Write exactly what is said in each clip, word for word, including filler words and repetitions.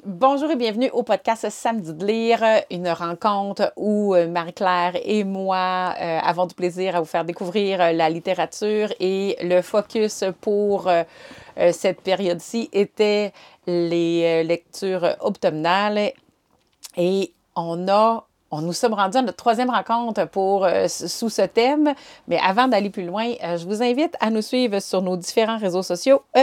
Bonjour et bienvenue au podcast Samedi de lire, une rencontre où Marie-Claire et moi euh, avons du plaisir à vous faire découvrir la littérature et le focus pour euh, cette période-ci était les euh, lectures automnales et on a On nous sommes rendus à notre troisième rencontre pour, euh, sous ce thème. Mais avant d'aller plus loin, euh, je vous invite à nous suivre sur nos différents réseaux sociaux, euh,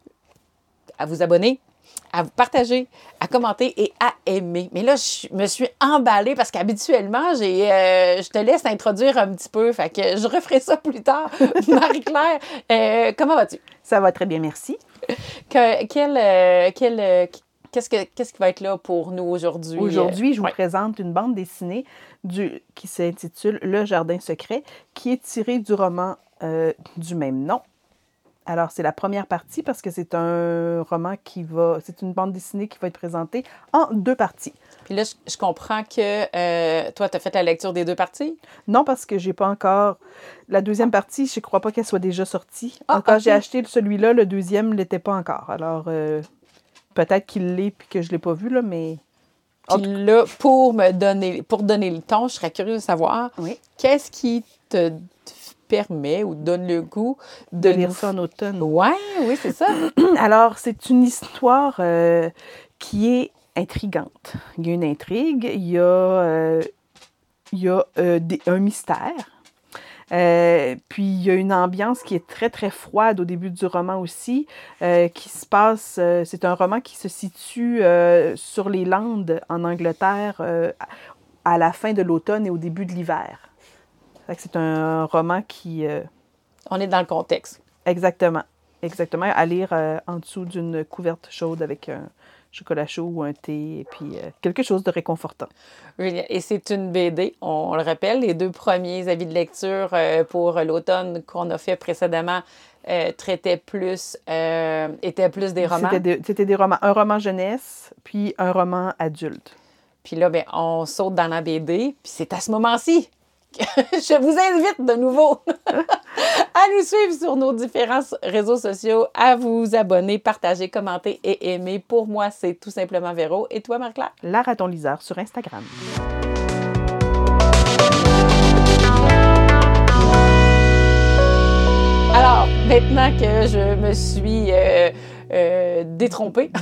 à vous abonner, à vous partager, à commenter et à aimer. Mais là, je me suis emballée parce qu'habituellement, j'ai, euh, je te laisse introduire un petit peu. Fait que je referai ça plus tard. Marie-Claire, euh, comment vas-tu? Ça va très bien, merci. Que, quel, euh, quel, euh, qu'est-ce, que, qu'est-ce qui va être là pour nous aujourd'hui? Aujourd'hui, je vous ouais. présente une bande dessinée du, qui s'intitule Le Jardin secret, qui est tirée du roman euh, du même nom. Alors, c'est la première partie parce que c'est un roman qui va... C'est une bande dessinée qui va être présentée en deux parties. Puis là, je, je comprends que euh, toi, tu as fait la lecture des deux parties? Non, parce que j'ai pas encore... La deuxième ah. partie, je ne crois pas qu'elle soit déjà sortie. Ah, Quand okay. j'ai acheté celui-là, le deuxième ne l'était pas encore. Alors, euh, peut-être qu'il l'est puis que je ne l'ai pas vu, là, mais... Puis là, pour me donner, pour donner le ton, je serais curieuse de savoir, oui. Qu'est-ce qui te permet ou donne le goût de, de lire nous... ça en automne? Ouais, oui, c'est ça. Alors, c'est une histoire euh, qui est intrigante. Il y a une intrigue, il y a, euh, il y a euh, des, un mystère. Euh, puis il y a une ambiance qui est très, très froide au début du roman aussi, euh, qui se passe, euh, c'est un roman qui se situe euh, sur les Landes en Angleterre euh, à la fin de l'automne et au début de l'hiver. C'est un roman qui... Euh... On est dans le contexte. Exactement, exactement. À lire euh, en dessous d'une couverte chaude avec un chocolat chaud ou un thé, et puis euh, quelque chose de réconfortant. Et c'est une B D, on le rappelle, les deux premiers avis de lecture euh, pour l'automne qu'on a fait précédemment euh, traitaient plus, euh, étaient plus des romans. C'était, de, c'était des romans, un roman jeunesse, puis un roman adulte. Puis là, ben, on saute dans la B D, puis c'est à ce moment-ci que je vous invite de nouveau à nous suivre sur nos différents réseaux sociaux, à vous abonner, partager, commenter et aimer. Pour moi, c'est tout simplement Véro. Et toi, Marie-Claire? La Raton Liseur sur Instagram. Alors, maintenant que je me suis euh, euh, détrompée,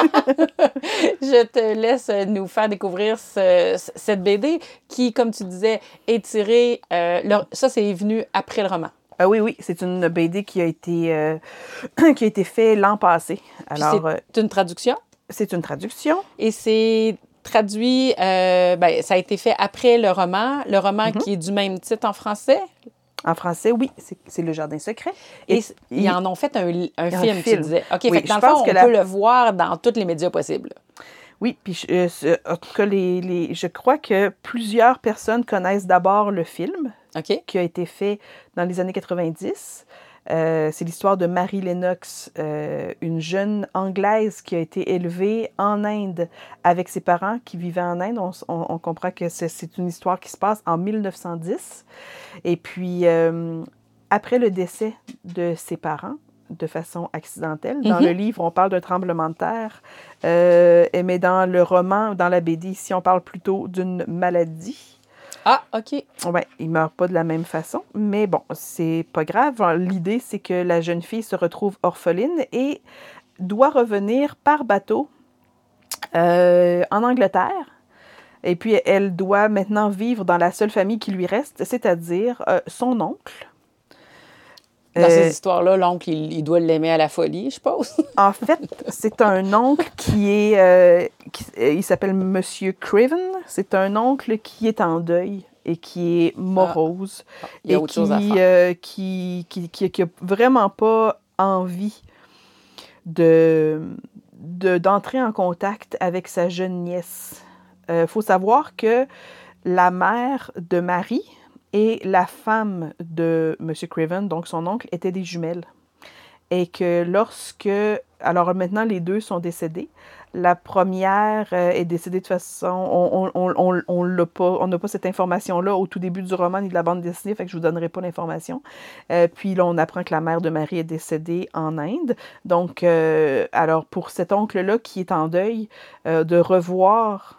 je te laisse nous faire découvrir ce, cette B D qui, comme tu disais, est tirée... Euh, le, ça, c'est venu après le roman. Ah oui, oui, c'est une B D qui a été, euh, qui a été faite l'an passé. Alors, c'est une traduction? C'est une traduction. Et c'est traduit, euh, ben, ça a été fait après le roman, le roman mm-hmm. qui est du même titre en français. En français, oui, c'est, c'est Le Jardin secret. Et, et ils en ont fait un, un, film, un film, tu disais. OK, oui, fait que dans je le fond, pense on que peut la... le voir dans tous les médias possibles. Oui, puis euh, en tout cas, les, les, je crois que plusieurs personnes connaissent d'abord le film okay. qui a été fait dans les années quatre-vingt-dix. Euh, c'est l'histoire de Marie Lennox, euh, une jeune Anglaise qui a été élevée en Inde avec ses parents qui vivaient en Inde. On, on, on comprend que c'est, c'est une histoire qui se passe en mille neuf cent dix. Et puis, euh, après le décès de ses parents, de façon accidentelle. Dans mm-hmm. le livre, on parle d'un tremblement de terre, euh, mais dans le roman, dans la B D, ici, on parle plutôt d'une maladie. Ah, OK. Ouais, il ne meurt pas de la même façon, mais bon, c'est pas grave. L'idée, c'est que la jeune fille se retrouve orpheline et doit revenir par bateau euh, en Angleterre. Et puis, elle doit maintenant vivre dans la seule famille qui lui reste, c'est-à-dire euh, son oncle. Dans euh, ces histoires-là, l'oncle, il, il doit l'aimer à la folie, je suppose. En fait, c'est un oncle qui est... Euh, qui, il s'appelle Monsieur Craven. C'est un oncle qui est en deuil et qui est morose. Ah, il y a et autre qui, chose à faire. Euh, qui, qui, qui, qui a vraiment pas envie de, de, d'entrer en contact avec sa jeune nièce. Il euh, faut savoir que la mère de Marie... et la femme de M. Craven, donc son oncle, étaient des jumelles. et que lorsque... Alors maintenant, les deux sont décédés. La première euh, est décédée de façon... On on, on, on l'a pas, on n'a pas cette information-là au tout début du roman ni de la bande dessinée, fait que je vous donnerai pas l'information. Euh, puis là, on apprend que la mère de Marie est décédée en Inde. Donc, euh, alors pour cet oncle-là qui est en deuil, euh, de revoir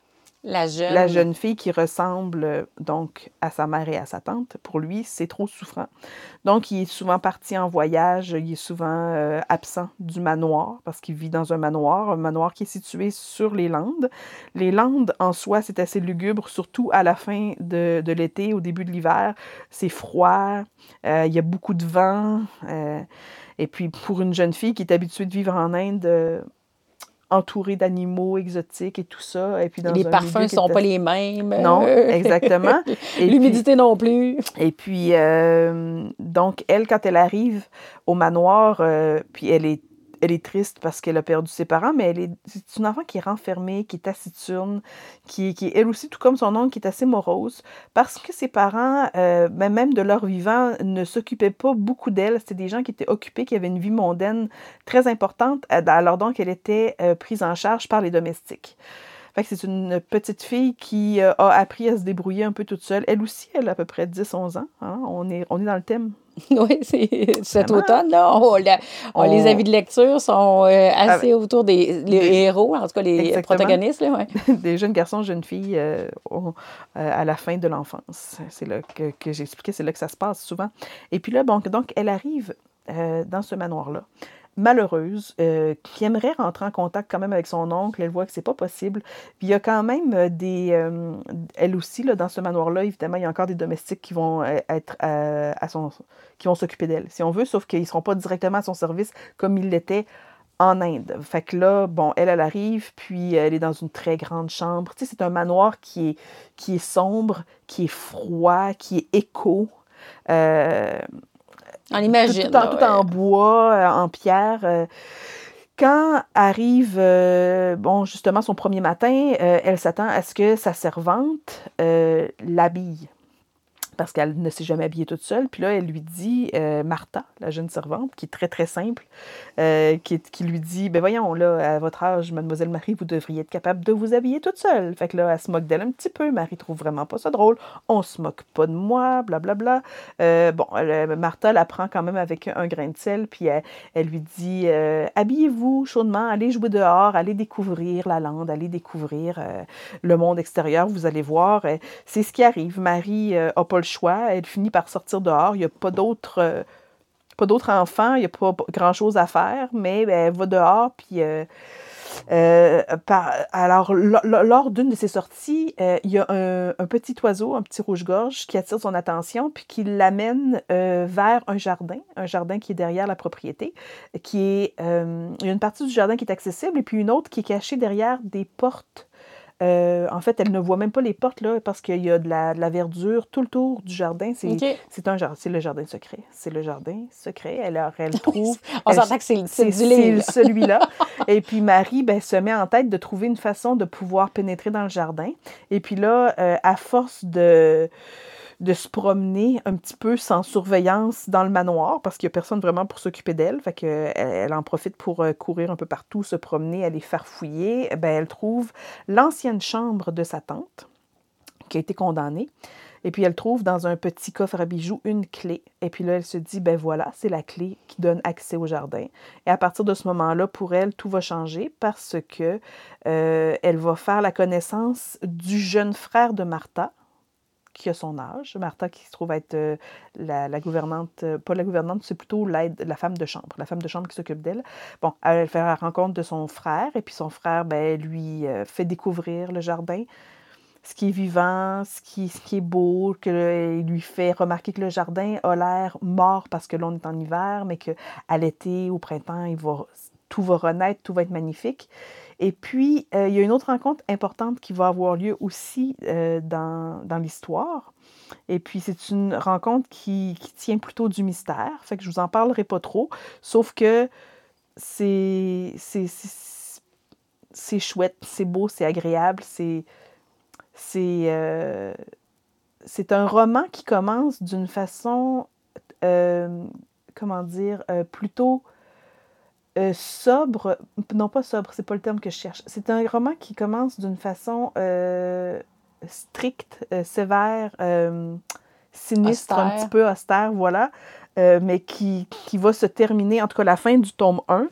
La jeune. la jeune fille qui ressemble euh, donc à sa mère et à sa tante, pour lui, c'est trop souffrant. Donc, il est souvent parti en voyage, il est souvent euh, absent du manoir, parce qu'il vit dans un manoir, un manoir qui est situé sur les Landes. Les Landes, en soi, c'est assez lugubre, surtout à la fin de, de l'été, au début de l'hiver. C'est froid, euh, il y a beaucoup de vent, euh, et puis pour une jeune fille qui est habituée de vivre en Inde... Euh, entourée d'animaux exotiques et tout ça. Et puis dans les un parfums ne sont était... pas les mêmes. Non, exactement. L'humidité non plus. Et puis, euh, donc, elle, quand elle arrive au manoir, euh, puis elle est, elle est triste parce qu'elle a perdu ses parents, mais elle est, c'est une enfant qui est renfermée, qui est taciturne, qui, qui est elle aussi, tout comme son oncle, qui est assez morose, parce que ses parents, euh, ben, même de leur vivant, ne s'occupaient pas beaucoup d'elle. C'était des gens qui étaient occupés, qui avaient une vie mondaine très importante, alors donc elle était euh, prise en charge par les domestiques. Fait que c'est une petite fille qui euh, a appris à se débrouiller un peu toute seule. Elle aussi, elle a à peu près dix onze ans. Hein? On est, on est dans le thème. Oui, c'est cet Vraiment? automne, là. On, la, on, On- les avis de lecture sont euh, assez Ah, autour des les des- héros, en tout cas les Exactement. protagonistes. Là, ouais. Des jeunes garçons, jeunes filles euh, ont- euh, à la fin de l'enfance. C'est là que, que j'ai expliqué, c'est là que ça se passe souvent. Et puis là, bon, donc, elle arrive euh, dans ce manoir-là, malheureuse, euh, qui aimerait rentrer en contact quand même avec son oncle. Elle voit que c'est pas possible. Puis il y a quand même euh, des... euh, elle aussi, là, dans ce manoir-là, évidemment, il y a encore des domestiques qui vont euh, être euh, à son... qui vont s'occuper d'elle, si on veut, sauf qu'ils ne seront pas directement à son service comme ils l'étaient en Inde. Fait que là, bon, elle, elle arrive, puis elle est dans une très grande chambre. Tu sais, c'est un manoir qui est, qui est sombre, qui est froid, qui est éco. Euh, On imagine. Tout, tout, en, là, tout ouais. en bois, euh, en pierre. Euh, quand arrive, euh, bon, justement, son premier matin, euh, elle s'attend à ce que sa servante euh, l'habille. Parce qu'elle ne s'est jamais habillée toute seule. Puis là, elle lui dit, euh, Martha, la jeune servante, qui est très, très simple, euh, qui, qui lui dit, ben voyons, là, à votre âge, mademoiselle Marie, vous devriez être capable de vous habiller toute seule. Fait que là, elle se moque d'elle un petit peu. Marie trouve vraiment pas ça drôle. On se moque pas de moi, blablabla. Euh, bon, elle, Martha la prend quand même avec un grain de sel, puis elle, elle lui dit, euh, habillez-vous chaudement, allez jouer dehors, allez découvrir la lande, allez découvrir euh, le monde extérieur, vous allez voir. Euh, c'est ce qui arrive. Marie euh, a pas le choix. Elle finit par sortir dehors. Il n'y a pas d'autres euh, pas d'autres enfants. Il n'y a pas grand-chose à faire, mais ben, elle va dehors. Puis, euh, euh, par, alors, l- l- lors d'une de ses sorties, euh, il y a un, un petit oiseau, un petit rouge-gorge, qui attire son attention puis qui l'amène euh, vers un jardin, un jardin qui est derrière la propriété, qui est... Euh, il y a une partie du jardin qui est accessible et puis une autre qui est cachée derrière des portes. Euh, en fait, elle ne voit même pas les portes là parce qu'il y a de la, de la verdure tout le tour du jardin. C'est Okay. c'est un jardin, c'est le jardin secret. C'est le jardin secret. Alors, elle trouve. On elle, s'entend que c'est le titre du livre. C'est celui-là. Et puis Marie ben, se met en tête de trouver une façon de pouvoir pénétrer dans le jardin. Et puis là, euh, à force de de se promener un petit peu sans surveillance dans le manoir parce qu'il n'y a personne vraiment pour s'occuper d'elle. Fait qu'elle elle en profite pour courir un peu partout, se promener, aller farfouiller. Ben, elle trouve l'ancienne chambre de sa tante qui a été condamnée. Et puis, elle trouve dans un petit coffre à bijoux une clé. Et puis là, elle se dit, ben voilà, c'est la clé qui donne accès au jardin. Et à partir de ce moment-là, pour elle, tout va changer parce que euh, elle va faire la connaissance du jeune frère de Martha, qui a son âge. Martha qui se trouve être euh, la, la gouvernante, euh, pas la gouvernante, c'est plutôt l'aide, la femme de chambre, la femme de chambre qui s'occupe d'elle. Bon, elle fait la rencontre de son frère, et puis son frère, ben, lui euh, fait découvrir le jardin, ce qui est vivant, ce qui, ce qui est beau, que, il lui fait remarquer que le jardin a l'air mort parce que l'on est en hiver, mais qu'à l'été, au printemps, il va, tout va renaître, tout va être magnifique. Et puis, euh, il y a une autre rencontre importante qui va avoir lieu aussi euh, dans, dans l'histoire. Et puis, c'est une rencontre qui, qui tient plutôt du mystère. Fait que je vous en parlerai pas trop. Sauf que c'est, c'est, c'est, c'est chouette, c'est beau, c'est agréable. C'est, c'est, euh, c'est un roman qui commence d'une façon... Euh, comment dire, euh, plutôt euh, sobre. Non, pas sobre, c'est pas le terme que je cherche. C'est un roman qui commence d'une façon euh, stricte, euh, sévère, euh, sinistre, Austère. un petit peu austère, voilà, euh, mais qui, qui va se terminer, en tout cas la fin du tome un,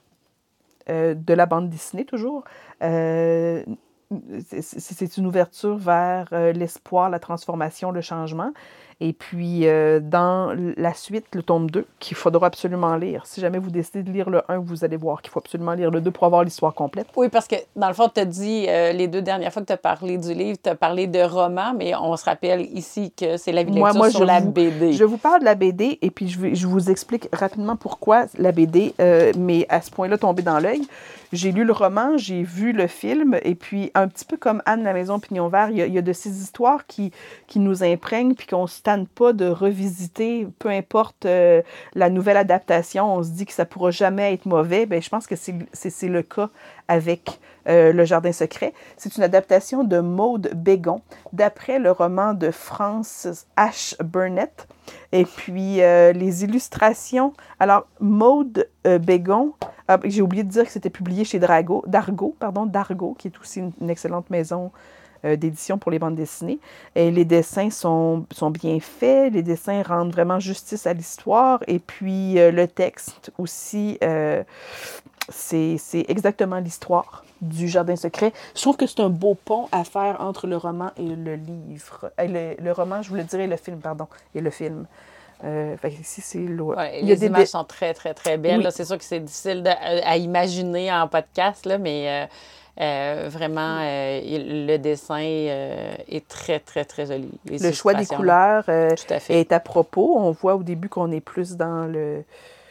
euh, de la bande dessinée toujours. Euh, c'est, c'est une ouverture vers euh, l'espoir, la transformation, le changement. Et puis, euh, dans la suite, le tome deux, qu'il faudra absolument lire. Si jamais vous décidez de lire le un, vous allez voir qu'il faut absolument lire le deux pour avoir l'histoire complète. Oui, parce que, dans le fond, tu as dit, euh, les deux dernières fois que tu as parlé du livre, tu as parlé de roman, mais on se rappelle ici que c'est la lecture moi, moi, sur la vous, B D. Je vous parle de la B D, et puis je, vais, je vous explique rapidement pourquoi la B D euh, m'est à ce point-là tombée dans l'œil. J'ai lu le roman, j'ai vu le film, et puis un petit peu comme Anne la Maison Pignon Vert, il y a, il y a de ces histoires qui, qui nous imprègnent, puis qu'on ne se tanne pas de revisiter, peu importe euh, la nouvelle adaptation, on se dit que ça ne pourra jamais être mauvais. Bien, je pense que c'est, c'est, c'est le cas avec euh, Le Jardin secret. C'est une adaptation de Maude Bégon, d'après le roman de Frances H. Burnett. Et puis, euh, les illustrations... Alors, Maude euh, Bégon, ah, j'ai oublié de dire que c'était publié chez Drago, Dargo, pardon, Dargo, qui est aussi une, une excellente maison euh, d'édition pour les bandes dessinées. Et les dessins sont, sont bien faits, les dessins rendent vraiment justice à l'histoire. Et puis, euh, le texte aussi, euh, c'est, c'est exactement l'histoire du Jardin secret. Je trouve que c'est un beau pont à faire entre le roman et le livre. Et le, le roman, je voulais dire, et le film, pardon, et le film. Euh, fait que ici, c'est loin. Ouais, Il y a les des images dé... sont très, très, très belles. Oui. Là. C'est sûr que c'est difficile de, à, à imaginer en podcast, là, mais euh, euh, vraiment, euh, le dessin euh, est très, très, très joli. Les le choix des couleurs euh, Tout à fait. est à propos. On voit au début qu'on est plus dans le...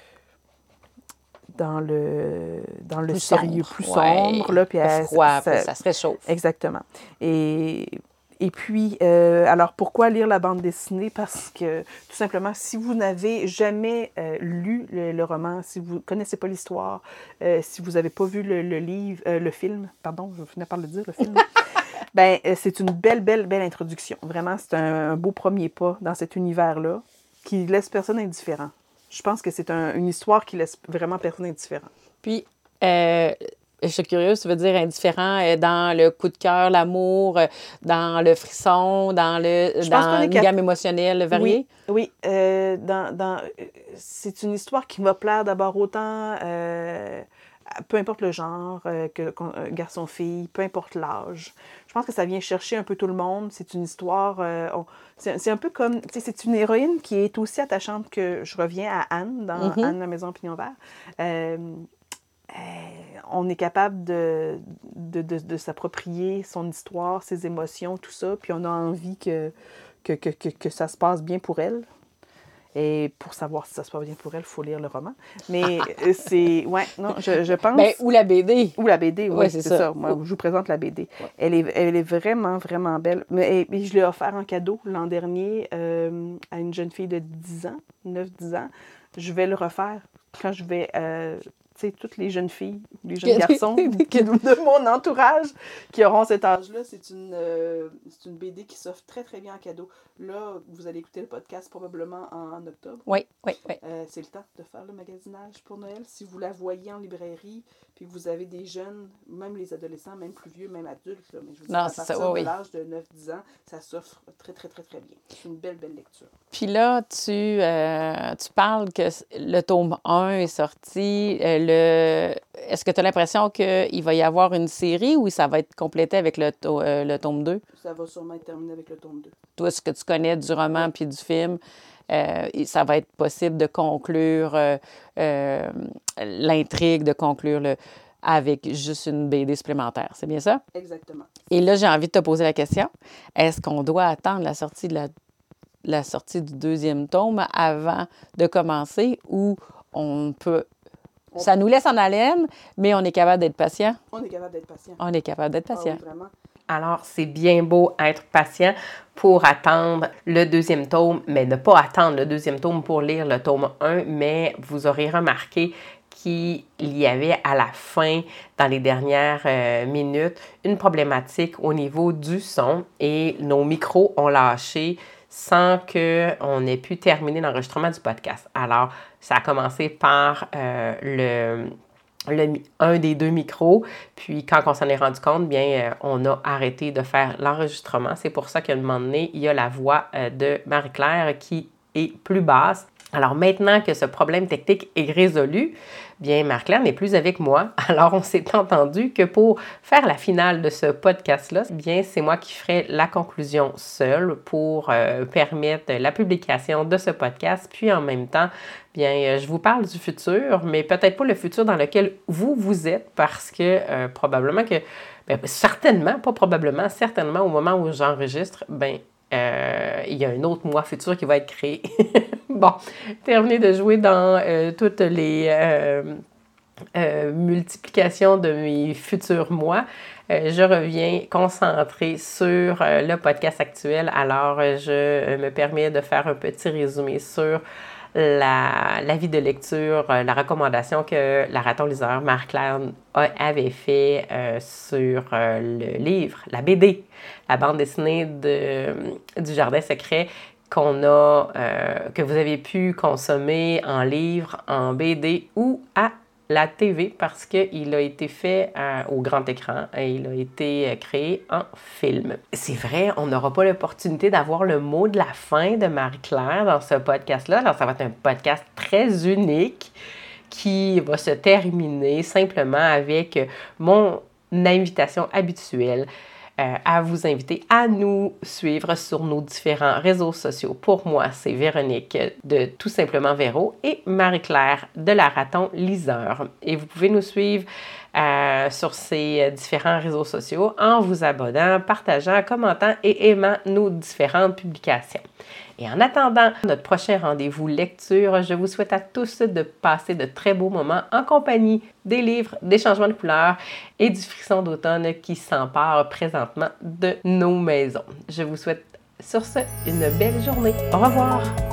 dans le, dans le plus sérieux, sombre. plus ouais. sombre. Là, puis le elle, froid, ça, ça se réchauffe. Exactement. Et, et puis, euh, alors pourquoi lire la bande dessinée? Parce que, tout simplement, si vous n'avez jamais euh, lu le, le roman, si vous ne connaissez pas l'histoire, euh, si vous n'avez pas vu le, le livre, euh, le film, pardon, je venais par le dire, le film, ben euh, c'est une belle, belle, belle introduction. Vraiment, c'est un, un beau premier pas dans cet univers-là qui laisse personne indifférent. Je pense que c'est un, une histoire qui laisse vraiment personne indifférent. Puis, euh, je suis curieuse, tu veux dire indifférent euh, dans le coup de cœur, l'amour, euh, dans le frisson, dans le Je dans une cap... gamme émotionnelle variée? Oui, oui. Euh, dans, dans, c'est une histoire qui va plaire d'abord autant, euh, peu importe le genre, euh, que, que garçon-fille, peu importe l'âge. Je pense que ça vient chercher un peu tout le monde. C'est une histoire... Euh, on, c'est, c'est un peu comme... Tu sais, c'est une héroïne qui est aussi attachante que... Je reviens à Anne, dans mm-hmm. Anne la Maison Pignon Vert. Euh, euh, on est capable de, de, de, de s'approprier son histoire, ses émotions, tout ça, puis on a envie que, que, que, que, que ça se passe bien pour elle. Et pour savoir si ça se passe bien pour elle, il faut lire le roman. Mais c'est... Ouais, non, je, je pense... Ben, ou la B D. Ou la B D, oui, ouais, c'est, c'est ça. ça. Moi, oh. je vous présente la B D. Ouais. Elle, est, elle est vraiment, vraiment belle. Mais, et, je l'ai offert en cadeau l'an dernier euh, à une jeune fille de dix ans, neuf dix ans. Je vais le refaire quand je vais... Euh, tu sais, toutes les jeunes filles, les jeunes garçons de mon entourage qui auront cet âge-là, c'est une, euh, c'est une B D qui s'offre très, très bien en cadeau. Là, vous allez écouter le podcast probablement en, en octobre. Oui, oui, oui. Euh, c'est le temps de faire le magasinage pour Noël. Si vous la voyez en librairie, puis que vous avez des jeunes, même les adolescents, même plus vieux, même adultes, là, mais je veux dire, non, à partir ça, oui, de l'âge de neuf dix ans, ça s'offre très, très, très, très bien. C'est une belle, belle lecture. Puis là, tu, euh, tu parles que le tome un est sorti. Euh, le... Est-ce que tu as l'impression qu'il va y avoir une série ou ça va être complété avec le, to- euh, le tome deux? Ça va sûrement être terminé avec le tome deux. Toi, ce que tu connais du roman puis du film, euh, ça va être possible de conclure euh, euh, l'intrigue, de conclure le... avec juste une B D supplémentaire. C'est bien ça? Exactement. Et là, j'ai envie de te poser la question. Est-ce qu'on doit attendre la sortie de la, la sortie du deuxième tome avant de commencer ou on peut... On... Ça nous laisse en haleine, mais on est capable d'être patient? On est capable d'être patient. On est capable d'être patient. Ah oui, vraiment. Alors, c'est bien beau être patient pour attendre le deuxième tome, mais ne pas attendre le deuxième tome pour lire le tome un, mais vous aurez remarqué qu'il y avait à la fin, dans les dernières euh, minutes, une problématique au niveau du son et nos micros ont lâché. sans qu'on ait pu terminer l'enregistrement du podcast. Alors, ça a commencé par euh, le... Le, un des deux micros, puis quand on s'en est rendu compte, bien, euh, on a arrêté de faire l'enregistrement. C'est pour ça qu'à un moment donné, il y a la voix euh, de Marie-Claire qui est plus basse. Alors maintenant que ce problème technique est résolu, bien, Marie-Claire n'est plus avec moi. Alors on s'est entendu que pour faire la finale de ce podcast-là, bien, c'est moi qui ferai la conclusion seule pour euh, permettre la publication de ce podcast. Puis en même temps, bien, je vous parle du futur, mais peut-être pas le futur dans lequel vous, vous êtes, parce que euh, probablement que, bien, certainement, pas probablement, certainement au moment où j'enregistre, bien, euh, il y a un autre moi futur qui va être créé. Bon, terminé de jouer dans euh, toutes les euh, euh, multiplications de mes futurs mois. Euh, je reviens concentrée sur euh, le podcast actuel. Alors, je me permets de faire un petit résumé sur la, l'avis de lecture, euh, la recommandation que la raton liseur Marie-Claire avait fait euh, sur euh, le livre, la B D, la bande dessinée de, du Jardin secret qu'on a, euh, que vous avez pu consommer en livre, en B D ou à la T V parce qu'il a été fait euh, au grand écran et il a été créé en film. C'est vrai, on n'aura pas l'opportunité d'avoir le mot de la fin de Marie-Claire dans ce podcast-là. Alors, ça va être un podcast très unique qui va se terminer simplement avec mon invitation habituelle. Euh, à vous inviter à nous suivre sur nos différents réseaux sociaux. Pour moi, c'est Véronique de Tout simplement Véro et Marie-Claire de la Raton Liseur. Et vous pouvez nous suivre euh, sur ces différents réseaux sociaux en vous abonnant, partageant, commentant et aimant nos différentes publications. Et en attendant notre prochain rendez-vous lecture, je vous souhaite à tous de passer de très beaux moments en compagnie des livres, des changements de couleurs et du frisson d'automne qui s'empare présentement de nos maisons. Je vous souhaite sur ce une belle journée. Au revoir!